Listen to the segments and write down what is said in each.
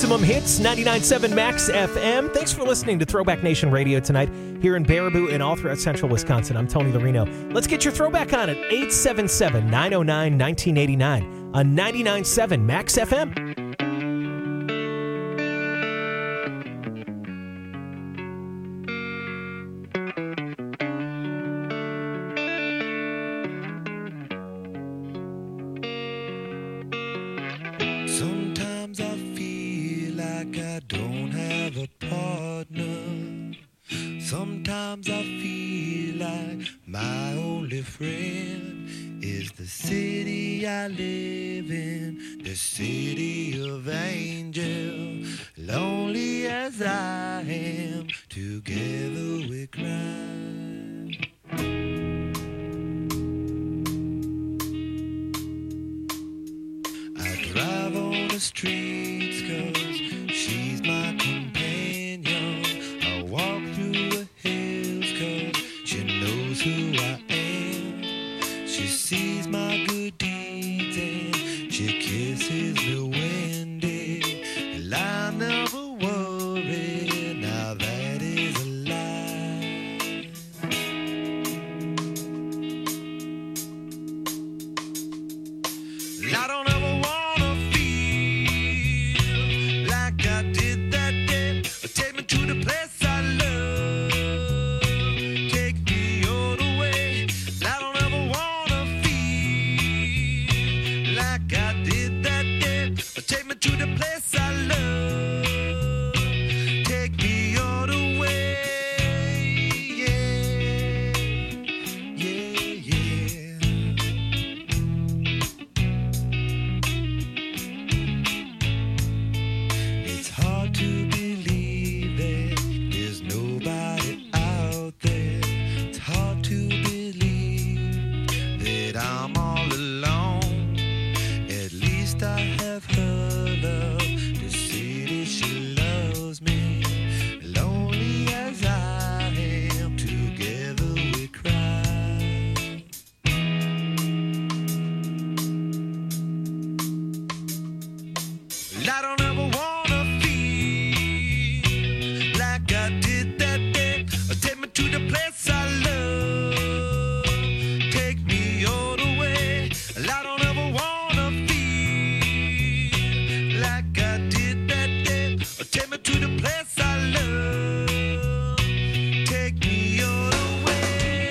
Maximum Hits, 99.7 Max FM. Thanks for listening to Throwback Nation Radio tonight here in Baraboo and all throughout central Wisconsin. I'm Tony Larino. Let's get your throwback on at 877-909-1989 on 99.7 Max FM. Sometimes I feel like I don't have a partner. Sometimes I feel like my only friend is the city I live in, the city of angels. Lonely as I am, together we cry. I drive on the streets 'cause she's my companion. I walk through the hills 'cause she knows who I am. She sees my good deeds and she kisses me when day. And I never worry, now that is a lie. I don't ever wanna feel like I did that day. Take me to the place I love. Take me all the way. I don't ever wanna feel like I did that day. Take me to the place I love. Take me all the way. Yeah, yeah, yeah. It's hard to believe that there's nobody out there. It's hard to believe that I'm all alone. At least I have her love to see that she loves me. Lonely as I am, together we cry. I don't ever wanna feel like I did that day. Take me to the place I love. Take me all the way. I don't ever wanna feel like I did that day. Take me to the place I love. Take me all the way.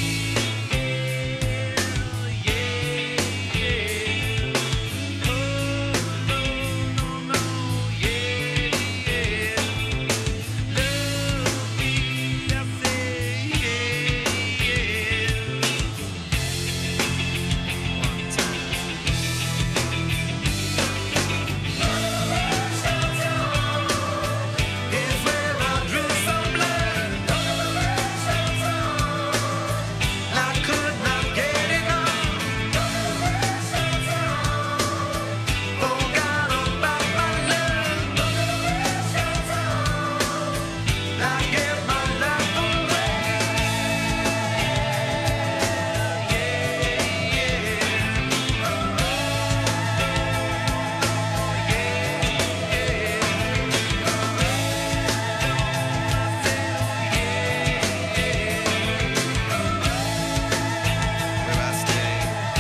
Yeah, yeah. Oh, no, no, no, yeah, yeah. Love me, I say, yeah, yeah. One time. Is where I drew some blood. I could not get enough. Forgot about my love. I gave my life away. Where I stay.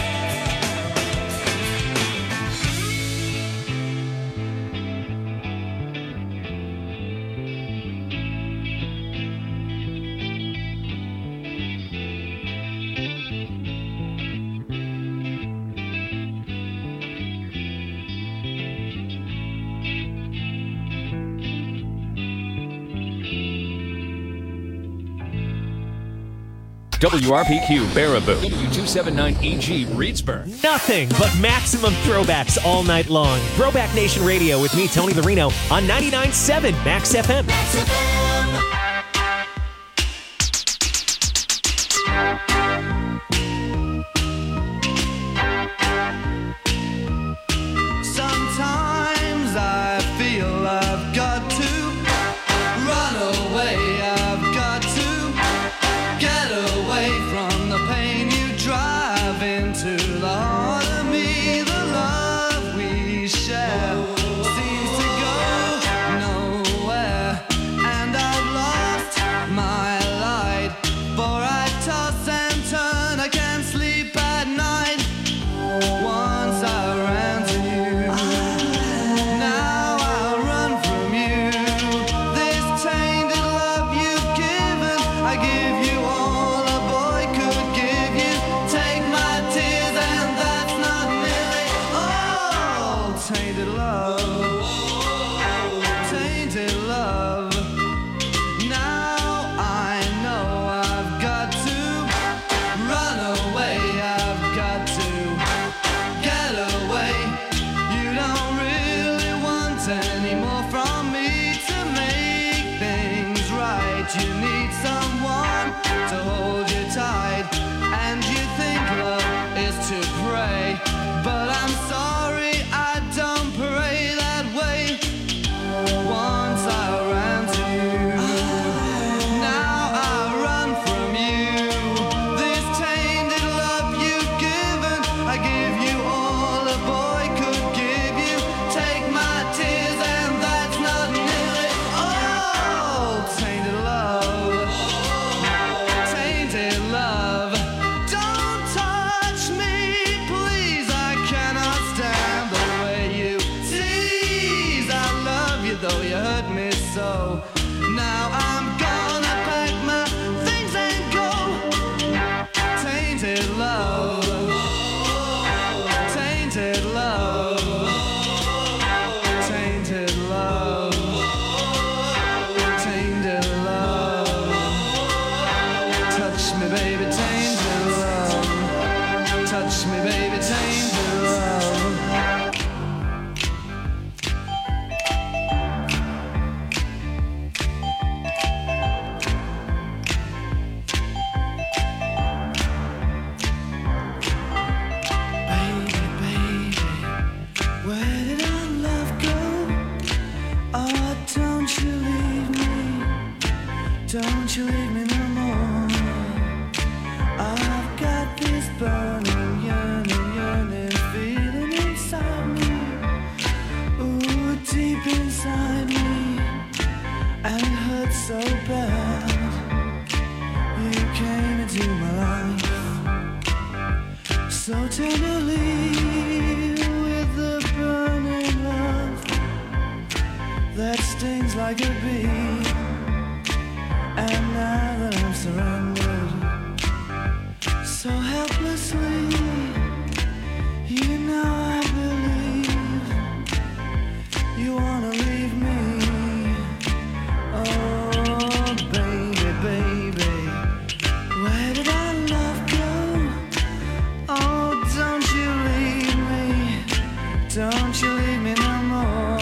WRPQ Baraboo, W279EG Reedsburg. Nothing but maximum throwbacks all night long. Throwback Nation Radio with me, Tony Larino, on 99.7 Max FM. Sometimes I feel I've got to run away. I've got to get away from the pain you drive into the heart of me. The love we share seems to go tainted love, tainted love. Now I know I've got to run away, I've got to get away. You don't really want any more from me to make things right. You need someone to hold you tight, and you think love is to pray, but I'm sorry, I don't pray that way. Once I ran to you, now I run from you. This tainted love you've given, I give you all a boy could give you. Take my tears and that's not nearly all. Tainted love, tainted love. Don't touch me, please, I cannot stand the way you tease. I love you though you hurt me so. Now I'm gonna pack my things and go. Tainted love, tainted love, tainted love, tainted love. Touch me, baby, tainted love. Touch me, baby, tainted love. Baby, baby, where did our love go? Oh, don't you leave me, don't you leave me no more. I've got this burning, yearning feeling inside me. Ooh, deep inside me, and it hurts so bad. You came into my life so tenderly, with the burning love that stings like a bee. And now that I'm surrendered so helplessly, you know I believe you wanna leave me. Oh, baby, baby, where did our love go? Oh, don't you leave me, don't you leave me no more.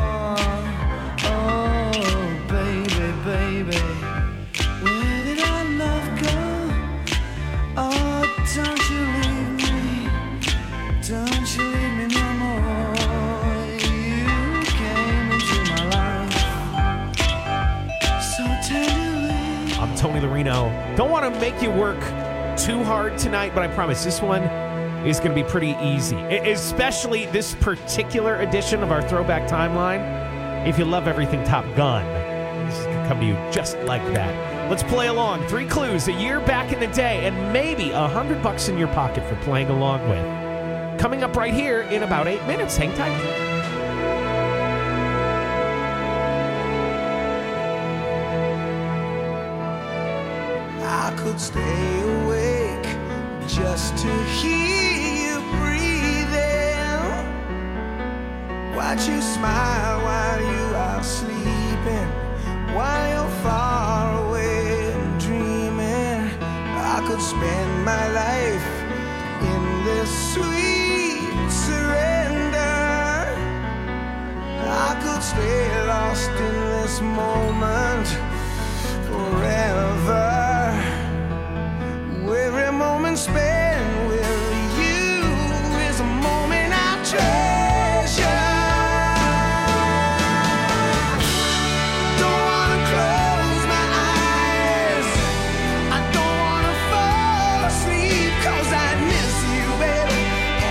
Oh, baby, baby, where did our love go? Oh, don't you leave me, don't you leave me no more. You came into my life so tenderly. I'm Tony Larino. Don't want to make you work too hard tonight, but I promise this one is going to be pretty easy. Especially this particular edition of our Throwback Timeline. If you love everything Top Gun, this is going to come to you just like that. Let's play along. 3 clues, a year back in the day, and maybe $100 in your pocket for playing along with. Coming up right here in about 8 minutes. Hang tight. I could stay awake just to hear you breathing, watch you smile while you are sleeping, while you're far away and dreaming. I could spend my life in this sweet surrender. I could stay lost in this moment forever. Every moment spent with you is a moment I treasure. Don't wanna close my eyes, I don't wanna fall asleep, 'cause I miss you, baby,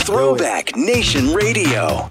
Throwback Nation Radio.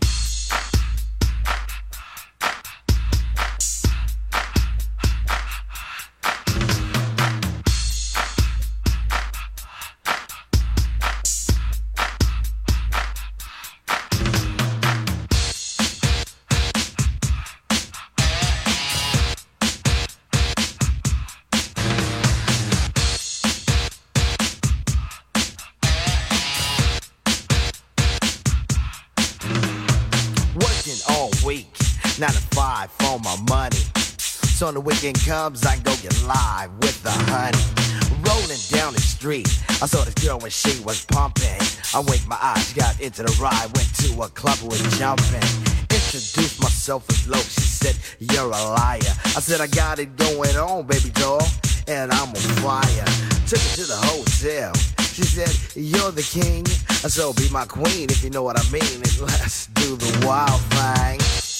All week, 9 to 5 for my money. So when the weekend comes, I can go get live with the honey. Rolling down the street, I saw this girl when she was pumping. I winked my eyes, got into the ride, went to a club and was jumping. Introduced myself as low, she said, you're a liar. I said, I got it going on, baby doll, and I'm on fire. Took her to the hotel. She said, you're the king, so be my queen if you know what I mean. And let's do the wild thing.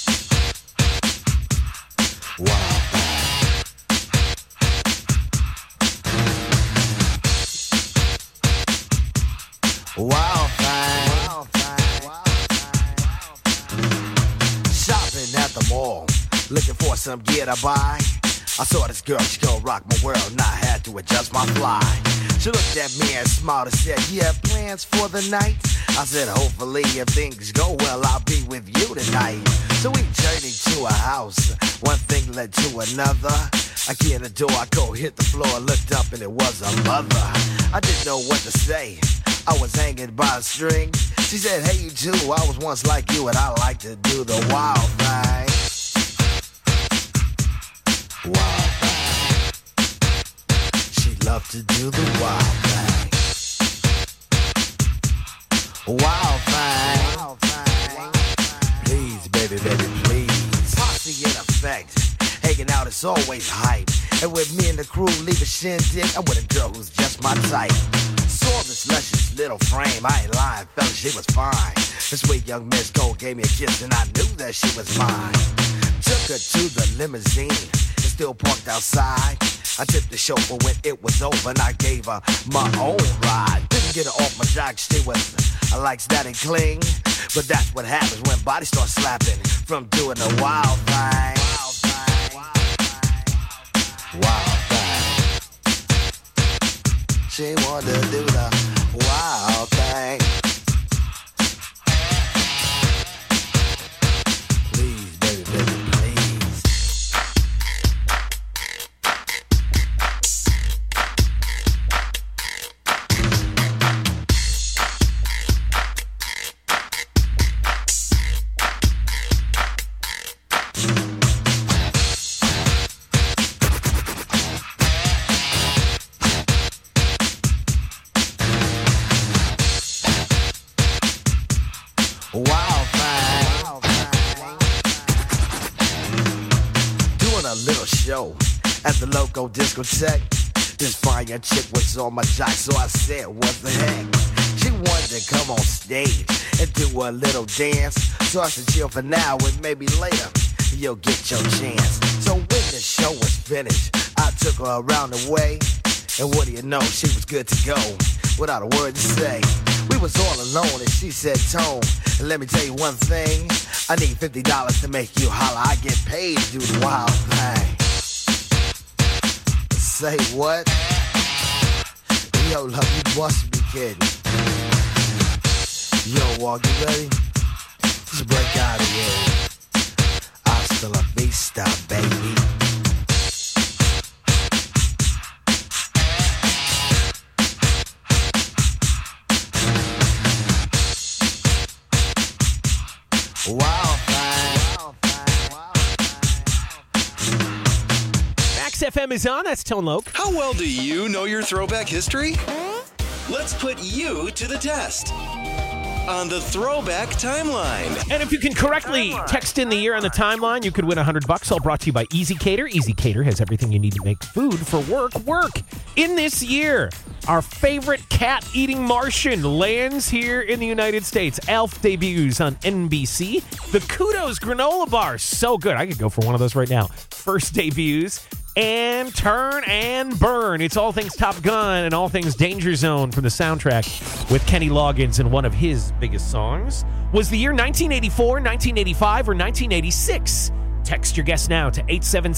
Wild thing. Wild thing. Wild thing. Shopping at the mall, looking for some gear to buy. I saw this girl, she gon' rock my world, and I had to adjust my fly. She looked at me and smiled and said, you have plans for the night? I said, hopefully if things go well, I'll be with you tonight. So we journeyed to a house, one thing led to another. I key in the door, I go hit the floor, looked up and it was a mother. I didn't know what to say, I was hanging by a string. She said, hey you too, I was once like you and I like to do the wild thing. Wild thing. She loved to do the wild thing. Wild thing. Wild thing. Please, baby, baby, please. Posse in effect. Hanging out is always hype. And with me and the crew leave a shindig, I'm with a girl who's just my type. Saw this luscious little frame, I ain't lying, fella, she was fine. This sweet young Miss Cole gave me a kiss and I knew that she was mine. Took her to the limousine, it's still parked outside. I tipped the chauffeur when it was over and I gave her my own ride. Didn't get her off my jock, she was, I likes that and cling. But that's what happens when bodies start slapping from doing the wild thing. Wild thing. Wild thing. She wanted to do the wild thing. Please, baby, baby, please. Wild thing. Doing a little show at the local discotheque. This fine young chick was on my jock, so I said, what the heck? She wanted to come on stage and do a little dance. So I said, chill for now and maybe later you'll get your chance. So when the show was finished, I took her around the way. And what do you know, she was good to go without a word to say. We was all alone and she said, Tone, let me tell you one thing. I need $50 to make you holler. I get paid to do the wild thing. Say what? Yo, love, you must be kidding. Yo, Walk, you ready? Just break out of here. Hasta la vista, baby. Wild thing. Max FM is on. That's Tone Loc. How well do you know your throwback history? Let's put you to the test on the Throwback Timeline. And if you can correctly text in the year on the timeline, you could win $100. All brought to you by Easy Cater. Easy Cater has everything you need to make food for work. In this year, our favorite cat-eating Martian lands here in the United States. Elf debuts on NBC. The Kudos granola bar, so good. I could go for one of those right now. First debuts and Turn and Burn. It's all things Top Gun and all things Danger Zone from the soundtrack with Kenny Loggins, and one of his biggest songs was the year 1984, 1985, or 1986. Text your guess now to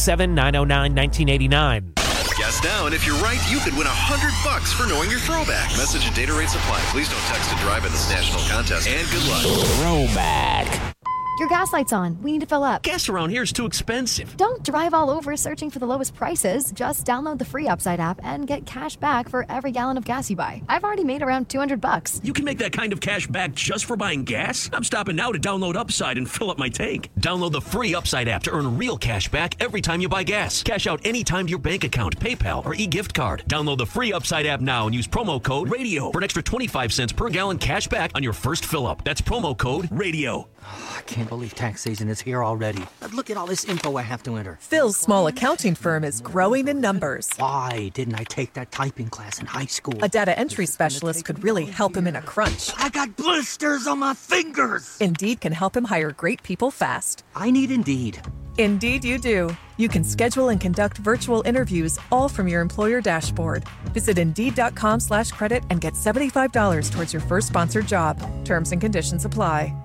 877-909-1989. Guess now, and if you're right, you could win $100 for knowing your throwback. Message and data rates apply. Please don't text and drive in this national contest, and good luck. Throwback. Your gas light's on. We need to fill up. Gas around here is too expensive. Don't drive all over searching for the lowest prices. Just download the free Upside app and get cash back for every gallon of gas you buy. I've already made around $200. You can make that kind of cash back just for buying gas? I'm stopping now to download Upside and fill up my tank. Download the free Upside app to earn real cash back every time you buy gas. Cash out anytime to your bank account, PayPal, or e-gift card. Download the free Upside app now and use promo code RADIO for an extra 25 cents per gallon cash back on your first fill up. That's promo code RADIO. I can't believe tax season is here already. But look at all this info I have to enter. Phil's small accounting firm is growing in numbers. Why didn't I take that typing class in high school? A data entry specialist could really help him in a crunch. I got blisters on my fingers. Indeed can help him hire great people fast. I need Indeed. Indeed you do. You can schedule and conduct virtual interviews all from your employer dashboard. Visit Indeed.com/credit and get $75 towards your first sponsored job. Terms and conditions apply.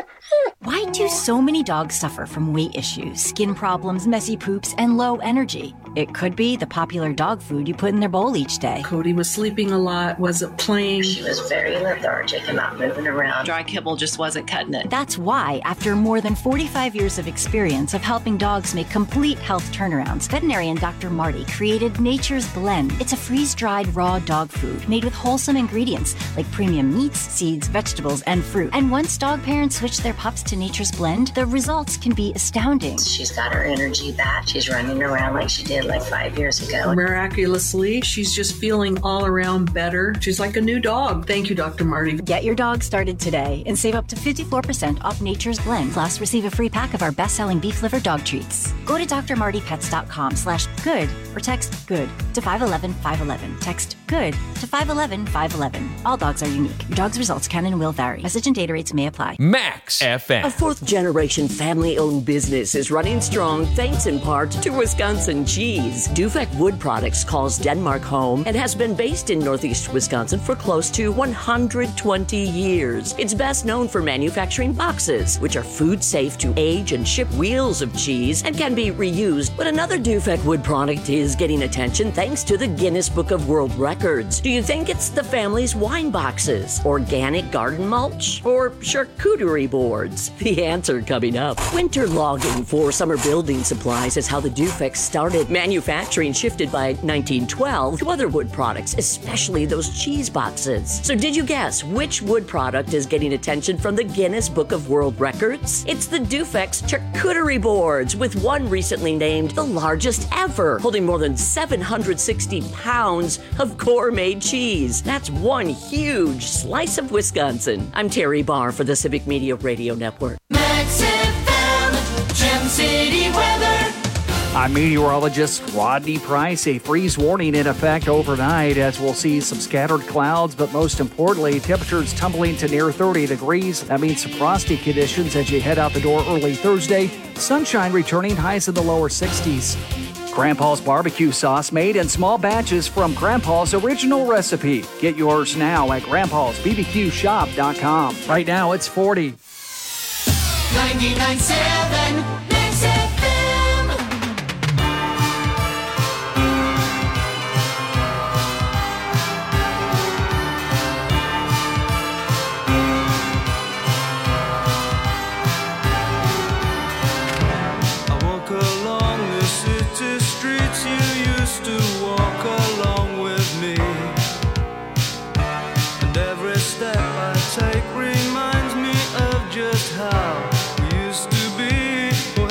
Why do so many dogs suffer from weight issues, skin problems, messy poops, and low energy? It could be the popular dog food you put in their bowl each day. Cody was sleeping a lot, wasn't playing. She was very lethargic and not moving around. Dry kibble just wasn't cutting it. That's why, after more than 45 years of experience of helping dogs make complete health turnarounds, veterinarian Dr. Marty created Nature's Blend. It's a freeze-dried raw dog food made with wholesome ingredients like premium meats, seeds, vegetables, and fruit. And once dog parents switch their pups to Nature's Blend, the results can be astounding. She's got her energy back. She's running around like she did like 5 years ago. Miraculously, she's just feeling all around better. She's like a new dog. Thank you, Dr. Marty. Get your dog started today and save up to 54% off Nature's Blend. Plus, receive a free pack of our best-selling beef liver dog treats. Go to drmartypets.com/good or text GOOD to 511-511. Text GOOD to 511-511. All dogs are unique. Your dog's results can and will vary. Message and data rates may apply. Max FM. A fourth-generation family-owned business is running strong thanks in part to Wisconsin cheese. Dufek Wood Products calls Denmark home and has been based in Northeast Wisconsin for close to 120 years. It's best known for manufacturing boxes, which are food safe to age and ship wheels of cheese and can be reused. But another Dufek Wood product is getting attention thanks to the Guinness Book of World Records. Do you think it's the family's wine boxes, organic garden mulch, or charcuterie boards? The answer coming up. Winter logging for summer building supplies is how the Dufek started. Manufacturing shifted by 1912 to other wood products, especially those cheese boxes. So did you guess which wood product is getting attention from the Guinness Book of World Records? It's the Dufek's charcuterie boards, with one recently named the largest ever, holding more than 760 pounds of gourmet cheese. That's one huge slice of Wisconsin. I'm Terry Barr for the Civic Media Radio Network. Max FM, Gem City weather. I'm meteorologist Rodney Price. A freeze warning in effect overnight as we'll see some scattered clouds, but most importantly, temperatures tumbling to near 30 degrees. That means some frosty conditions as you head out the door early Thursday. Sunshine returning, highs in the lower 60s. Grandpa's barbecue sauce made in small batches from Grandpa's original recipe. Get yours now at grandpa'sbbqshop.com. Right now it's 40. 99.7 Max FM. I walk along the city streets you used to walk along with me, and every step I take reminds me of just how we used to be.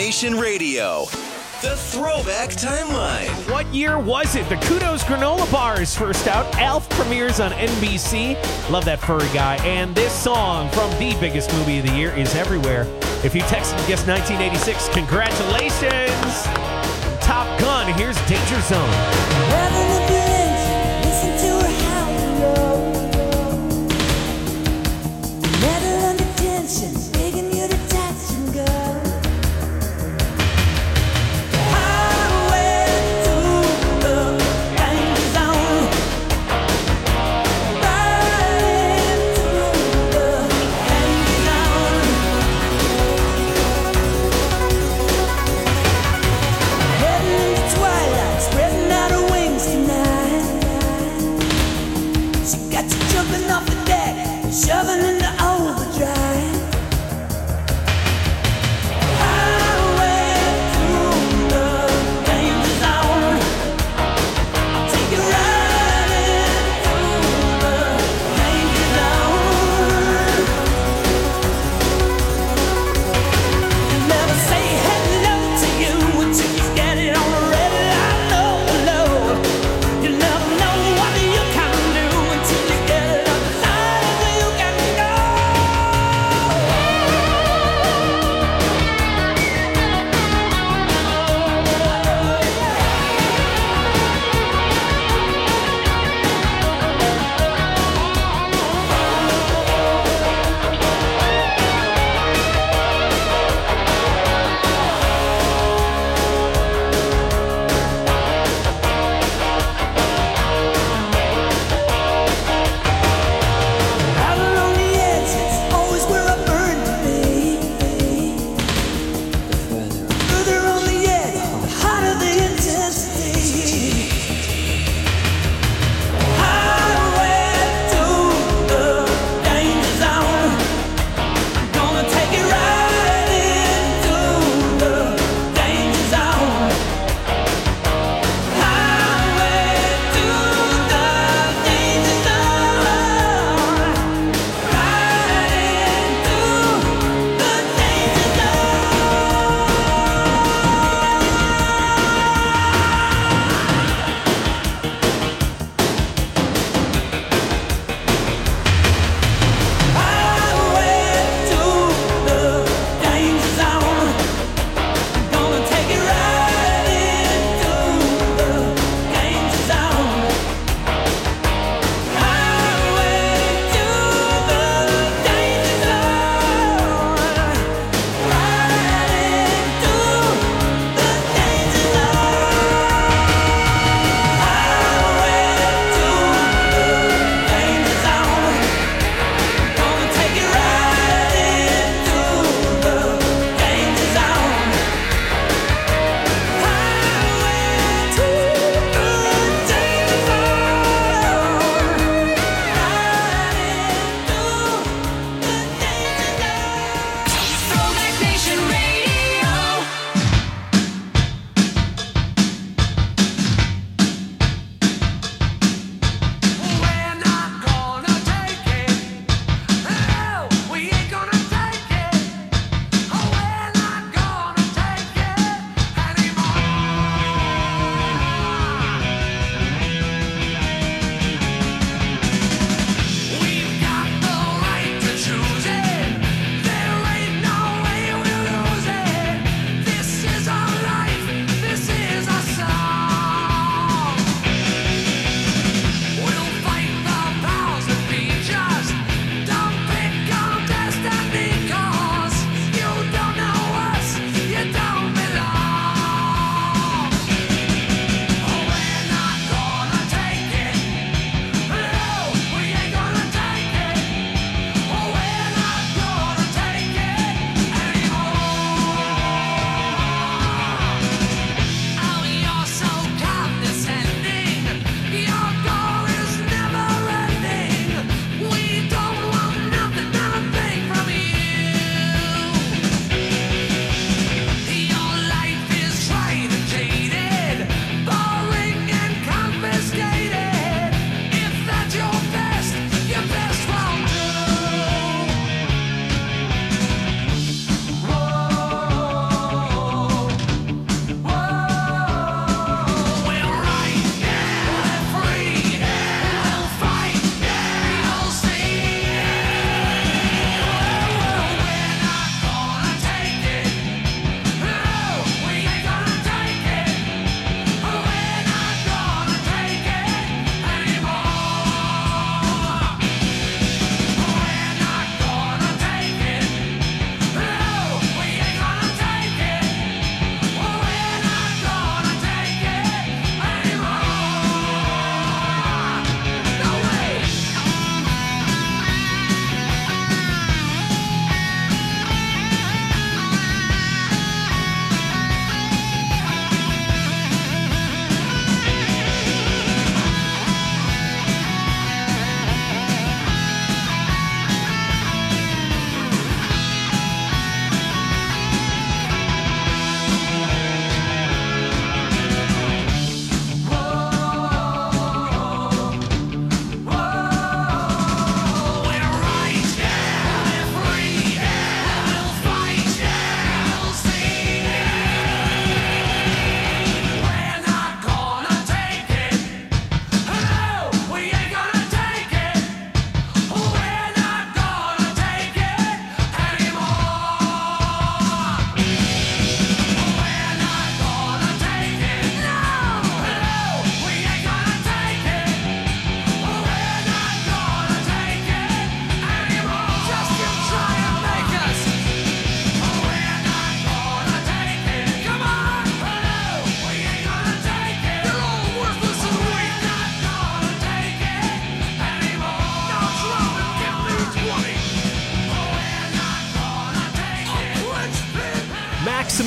Nation Radio. The Throwback Timeline. What year was it? The Kudos granola bar is first out. Alf premieres on NBC. Love that furry guy. And this song from the biggest movie of the year is everywhere. If you texted and guessed 1986, congratulations. Top Gun, here's Danger Zone. Twilight, spreading out her wings tonight.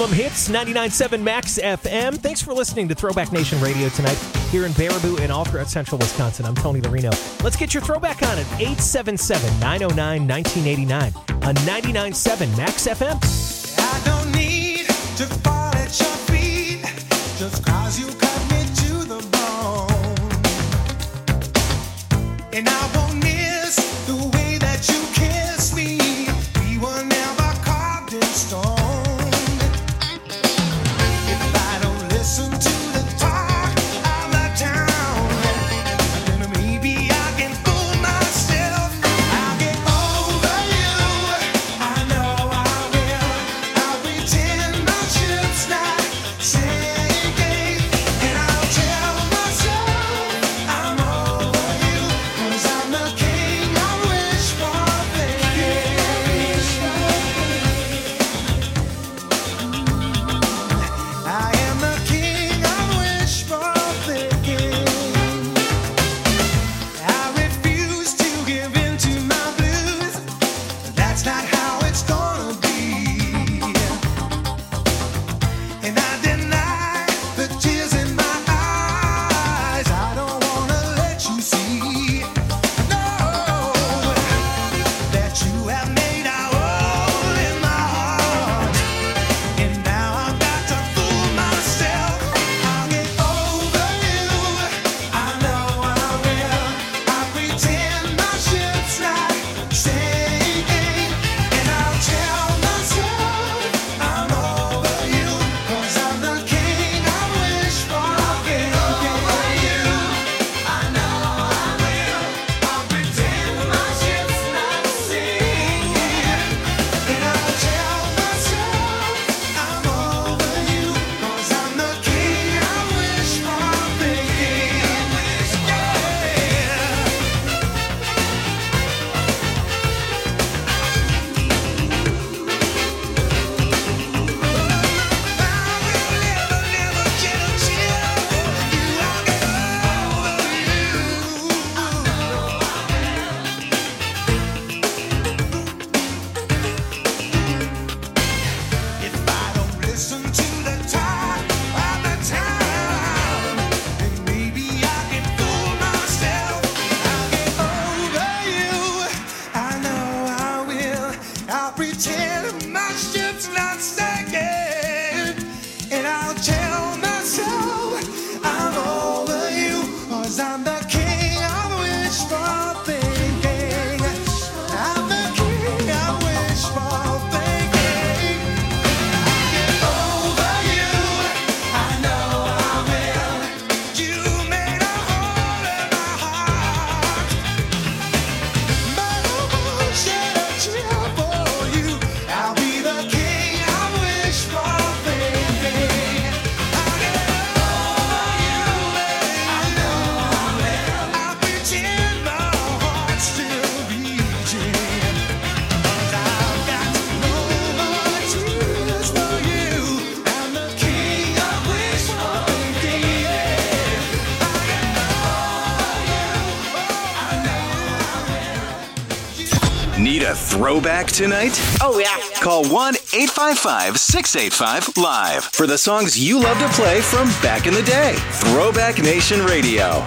Maximum Hits, 99.7 Max FM. Thanks for listening to Throwback Nation Radio tonight here in Baraboo and all throughout central Wisconsin. I'm Tony Larino. Let's get your throwback on at 877-909-1989 on 99.7 Max FM. I don't need to fall at your feet just 'cause you cut me to the bone. And I won't miss the way that you kiss me. We were never carved in stone. If I don't listen to the talk of the town, then maybe I can fool myself. I'll get over you. I know I will. I'll pretend my ship's not sinking, and I'll tell myself I'm over you, 'cause I'm the king I wish for thinking. I am the king I wish for thinking. I refuse to give in to my blues. That's not how it's gonna be. And I deny the tears in my eyes. I don't wanna let you see, no, that you have made a hole in my heart. And now I've got to fool myself. I'll get over you. I know I will. I'll pretend my ship's not sinking, and I'll tell myself I'm over you, 'cause I'm the king I wish for thinking. I know I will. I'll pretend my ship's not sinking, and I'll tell myself I'm over you, 'cause I'm the king I wish for thinking. If I don't listen to the talk of the town, then maybe I can fool myself. I'll get over you. I know I will. I'll pretend my ship's not sinking, and I'll tell myself I'm over you, 'cause I'm the king I wish for thinking. I'm the king I wish for thinking. Over you, I know I will. You made a hole in my heart, but I won't shed a tear for you. I'll be the king I wish for thinking. I'll get over you, I know I will. I'll pretend my heart's still beating, 'cause I've got no more tears for you. I'm the king I wish for thinking. Need a throwback tonight? Oh, yeah. Call 1-855-685-LIVE for the songs you love to play from back in the day. Throwback Nation Radio.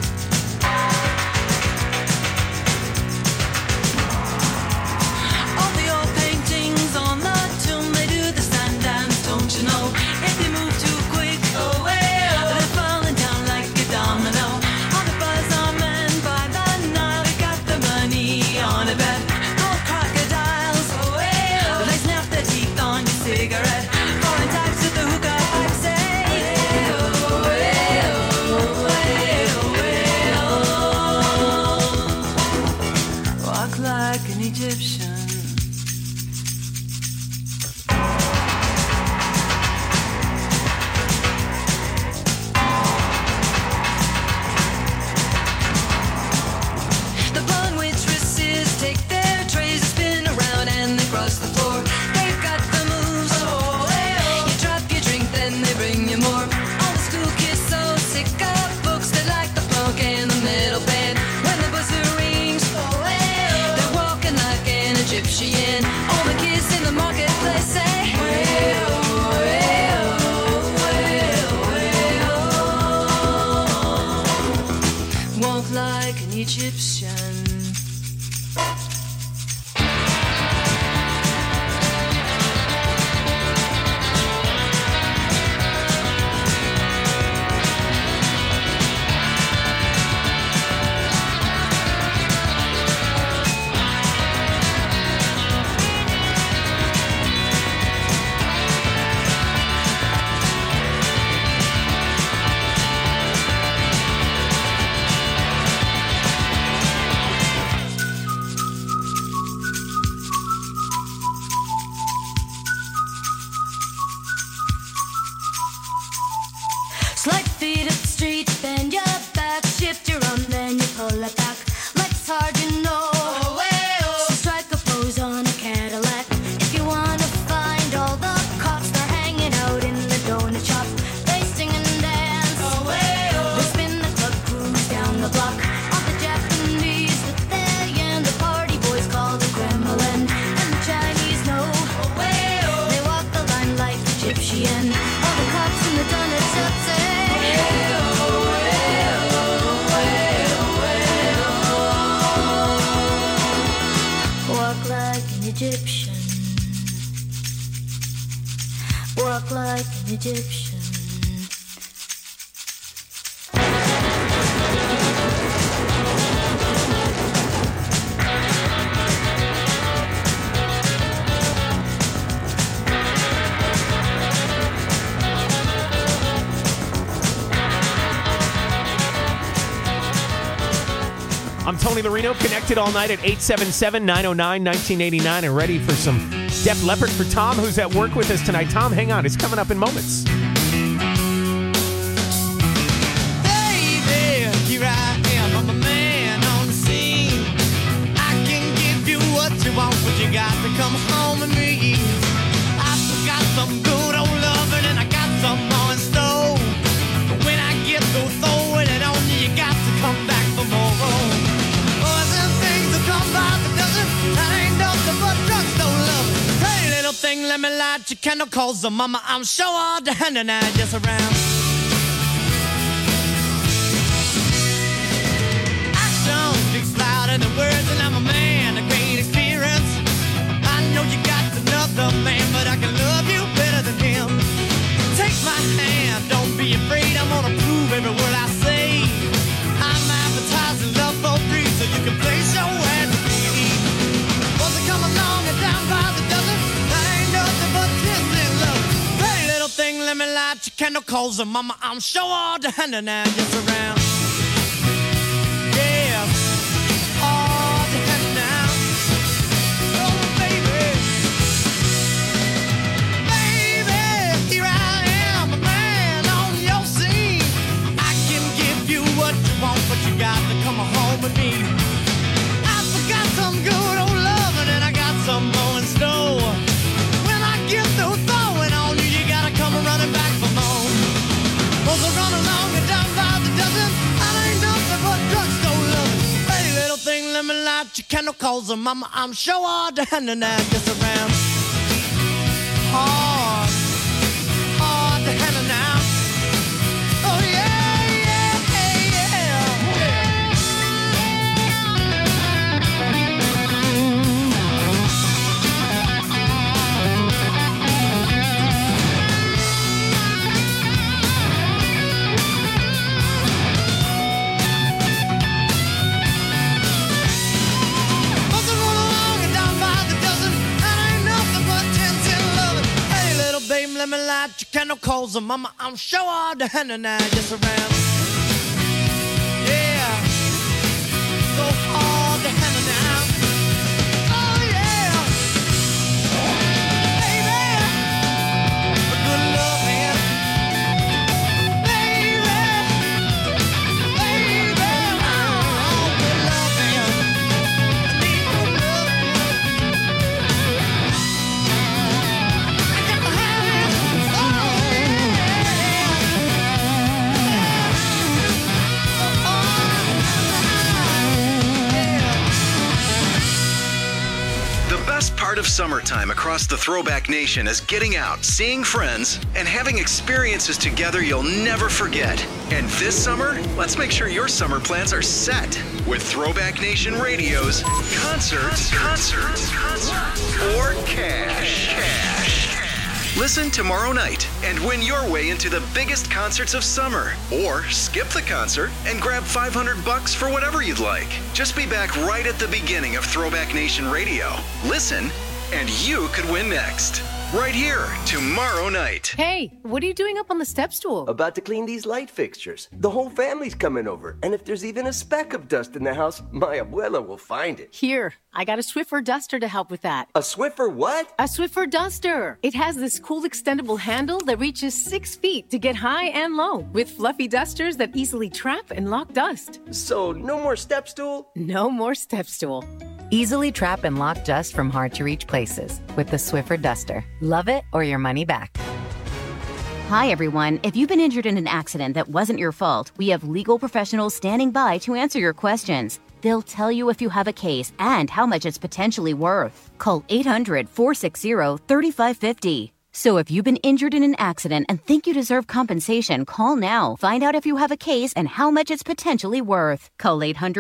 All the old paintings on the tomb, they do the sun dance, don't you know? If they move too quick, they're falling down like a domino. All the buzz on men by the Nile, they got the money on a bet. Old crocodiles, they snap their teeth on your cigarette. Foreign types with the hookah pipe say, Egyptian. Slide feet up the street, bend your back, shift your arm, then you pull it back. Legs hard, you know. So strike a pose on a Cadillac. If you wanna find all the cops, they're hanging out in the donut shop. They sing and dance. They spin the club, cruise down the block. All the Japanese with their yen, the party boys call the Kremlin, and the Chinese know. They walk the line like Egyptian. All the cops in the donut shop say. Walk like an Egyptian. Walk like an Egyptian. I'm Tony Lorino, connected all night at 877-909-1989 and ready for some Def Leppard for Tom, who's at work with us tonight. Tom, hang on. It's coming up in moments. Baby, here I am, I'm a man on the scene. I can give you what you want, but you got to come home with me. I got some good old loving and I got some more in store. But when I get through throwing it on you, you got to come back for more. Boys and things that come by the dozen, that ain't nothing but drugstore love. Hey, little thing, let me light your candle, cause the mama, I'm sure all the hand and I just around. Action speaks louder than words, and I'm a man of great experience. I know you got another man, but I can love you better than him. Take my hand, don't be afraid, I'm gonna prove every word I say. I'm advertising love for free, so you can place your ad to me. Once I come along and down by the dozen, that ain't nothing but kissing love. Hey, little thing, let me light your candle, cause the mama, I'm sure all the hand and I just around. Yeah, all the hand now. Oh, baby. Baby, here I am, a man on your scene. I can give you what you want, but you got to come home with me. I forgot some good old loving and I got some more in store. When I get through throwing on you, you gotta come running back for more. Well, so run along and down by the dozen, I ain't nothing but drugstore loving. Hey, little thing, let me light your candle, cause the mama, I'm sure all the hand and I just around. Hard, hard the hand and now. Oh yeah, yeah, Must have run along and down by the dozen, that ain't nothing but 10 loving. Hey, little baby, let me light your candle, cause the mama, I'm sure all the hand and I just around. Yeah, so hard the hand and now. Oh yeah, baby, a good loving. Baby, baby, oh, good loving. I need good loving. I got to have it. Oh yeah. part of summertime across the Throwback Nation is getting out, seeing friends, and having experiences together you'll never forget. And this summer, let's make sure your summer plans are set with Throwback Nation Radio's Concerts or Cash. Listen tomorrow night and win your way into the biggest concerts of summer. Or skip the concert and grab $500 for whatever you'd like. Just be back right at the beginning of Throwback Nation Radio. Listen, and you could win next. Right here, tomorrow night. Hey, what are you doing up on the step stool? About to clean these light fixtures. The whole family's coming over. And if there's even a speck of dust in the house, my abuela will find it. Here, I got a Swiffer duster to help with that. A Swiffer what? A Swiffer duster. It has this cool extendable handle that reaches 6 feet to get high and low, with fluffy dusters that easily trap and lock dust. So no more step stool? No more step stool. Easily trap and lock dust from hard-to-reach places with the Swiffer duster. Love it or your money back. Hi, everyone. If you've been injured in an accident that wasn't your fault, we have legal professionals standing by to answer your questions. They'll tell you if you have a case and how much it's potentially worth. Call 800-460-3550. So if you've been injured in an accident and think you deserve compensation, call now. Find out if you have a case and how much it's potentially worth. Call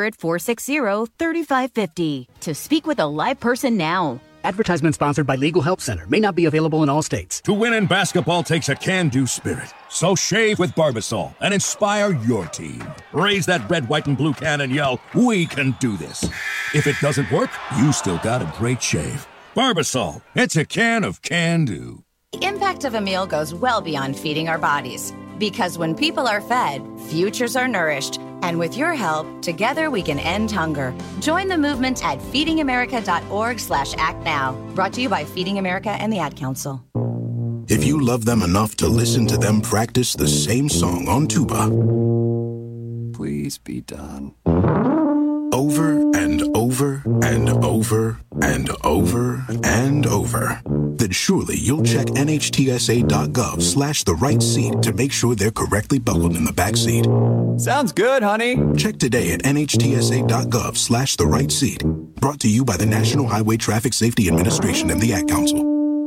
800-460-3550 to speak with a live person now. Advertisement sponsored by Legal Help Center. May not be available in all states. To win in basketball takes a can-do spirit. So shave with Barbasol and inspire your team. Raise that red, white, and blue can and yell, "We can do this." If it doesn't work, you still got a great shave. Barbasol, it's a can of can-do. The impact of a meal goes well beyond feeding our bodies. Because when people are fed, futures are nourished. And with your help, together we can end hunger. Join the movement at feedingamerica.org/actnow. Brought to you by Feeding America and the Ad Council. If you love them enough to listen to them practice the same song on tuba, please be done. Over and over and over and over and over, then surely you'll check NHTSA.gov/the right seat to make sure they're correctly buckled in the back seat. Sounds good, honey. Check today at NHTSA.gov/the right seat. Brought to you by the National Highway Traffic Safety Administration and the Ad Council.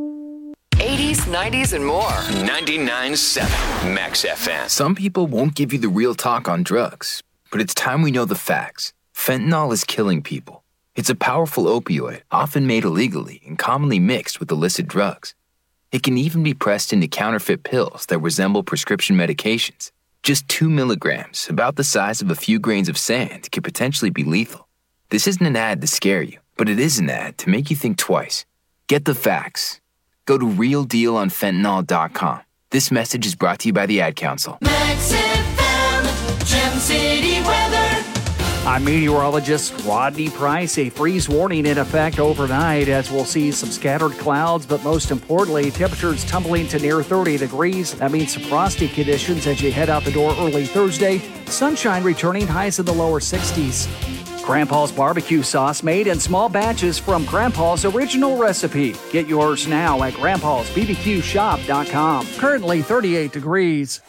80s, 90s, and more. 99.7 Max FM. Some people won't give you the real talk on drugs, but it's time we know the facts. Fentanyl is killing people. It's a powerful opioid, often made illegally and commonly mixed with illicit drugs. It can even be pressed into counterfeit pills that resemble prescription medications. Just 2 milligrams, about the size of a few grains of sand, could potentially be lethal. This isn't an ad to scare you, but it is an ad to make you think twice. Get the facts. Go to realdealonfentanyl.com. This message is brought to you by the Ad Council. Max FM, Gem City weather. I'm meteorologist Rodney Price. A freeze warning in effect overnight as we'll see some scattered clouds, but most importantly, temperatures tumbling to near 30 degrees. That means some frosty conditions as you head out the door early Thursday. Sunshine returning, highs in the lower 60s. Grandpa's barbecue sauce made in small batches from Grandpa's original recipe. Get yours now at grandpa'sbbqshop.com. Currently 38 degrees.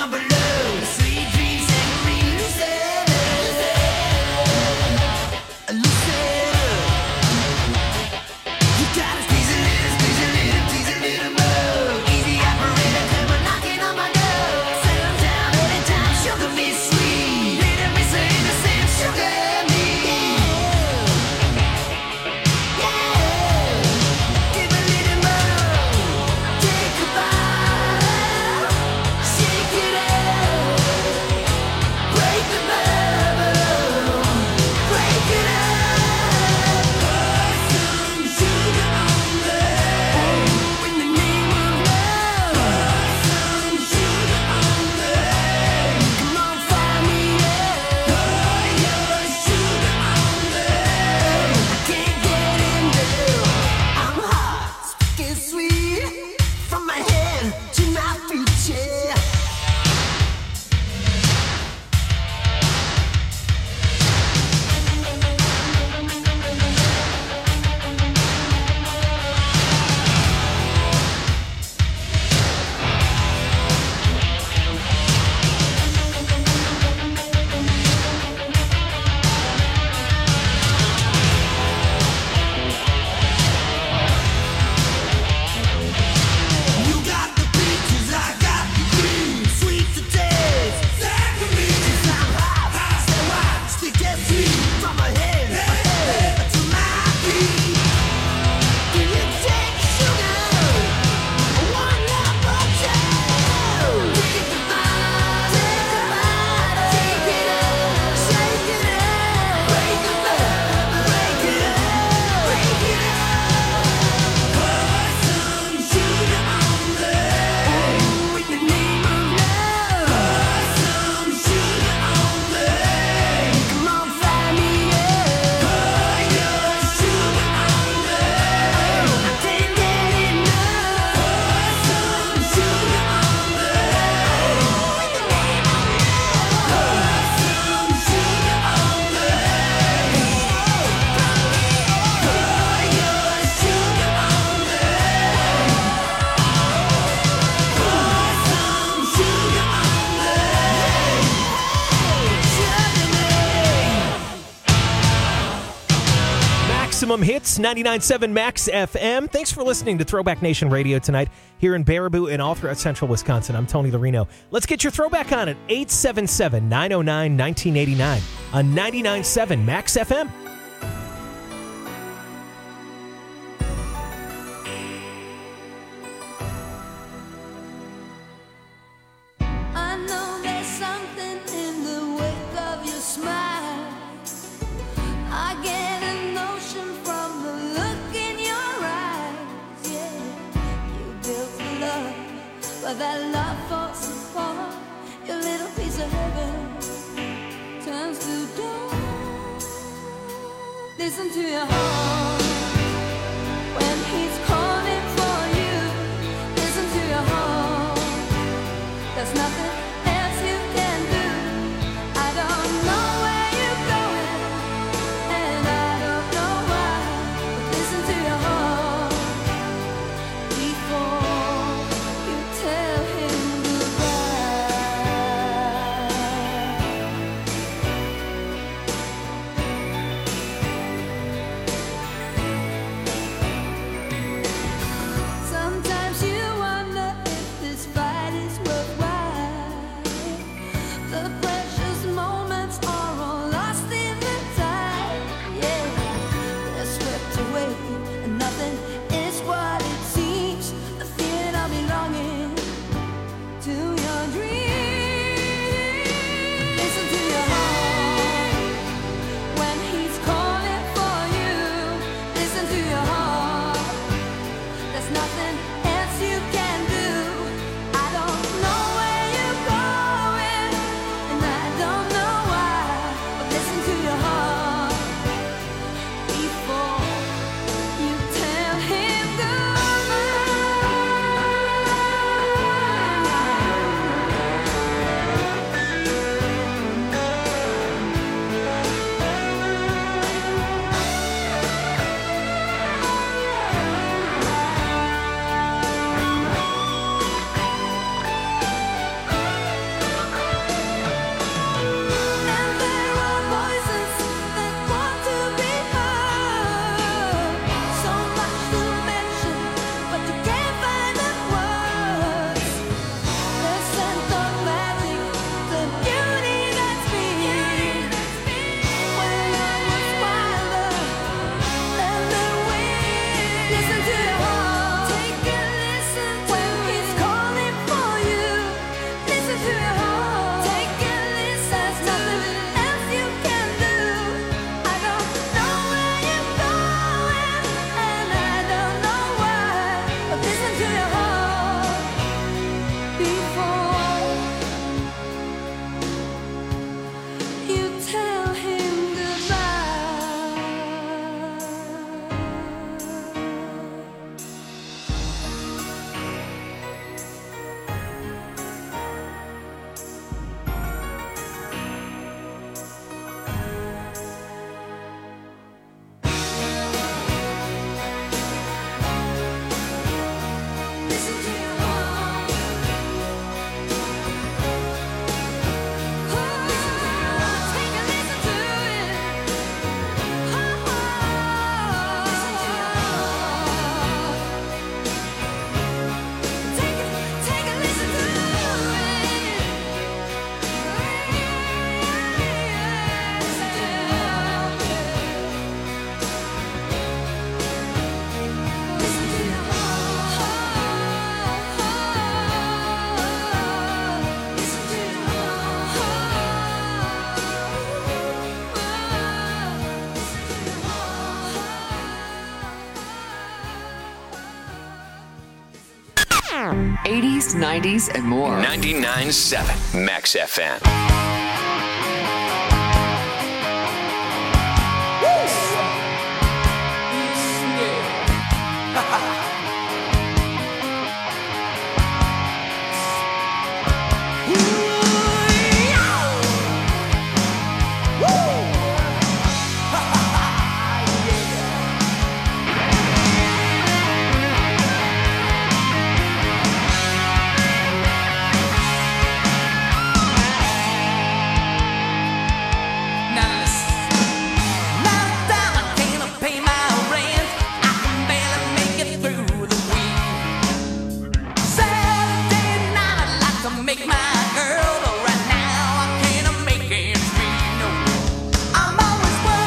my below. Sweet dreams and me loosen up. Loosen up. You gotta squeeze a little, tease a little more. Easy operator, come on knocking on my door. Settle down anytime, sugar me sweet. Little me say the same, sugar me. Give a little more. Take a bite. Shake it up. Break the bubble. Break it up. Put some sugar on me. In the name of love. Put some sugar on me. Come on, fire me up. Put your sugar on me. I can't get enough. I'm hot, sticky sweet. From my head to my future. You got the peaches, I got the cream. Sweet to taste. Exactly. 'Cause I'm hot, so hot, sticky sweet. From my head to my feet. Do you take sugar? One number two. Take a bite, take it up, shake it up, break the bubble, break it up, break it up. Put some sugar on me. In the name of love. Put some sugar on me. Come on, fry me up. Put your sugar on me. I can't get enough. Put some sugar on me. In the name of love. Put some sugar on me. Put your sugar on me. Put some sugar on me. Maximum Hits, 99.7 Max FM. Thanks for listening to Throwback Nation Radio tonight here in Baraboo and all throughout central Wisconsin. I'm Tony Larino. Let's get your throwback on at 877-909-1989 on 99.7 Max FM. I know there's something in the wake of your smile. I get a notion from the look in your eyes. Yeah, you built a love, but that love falls apart. Your little piece of heaven turns to dawn. Listen to your heart when he's calling for you. Listen to your heart. There's nothing else you can do. I don't know where you're going, and I don't know why. But listen to your heart before you tell him goodbye. 80s, 90s, and more. 99.7 Max FM.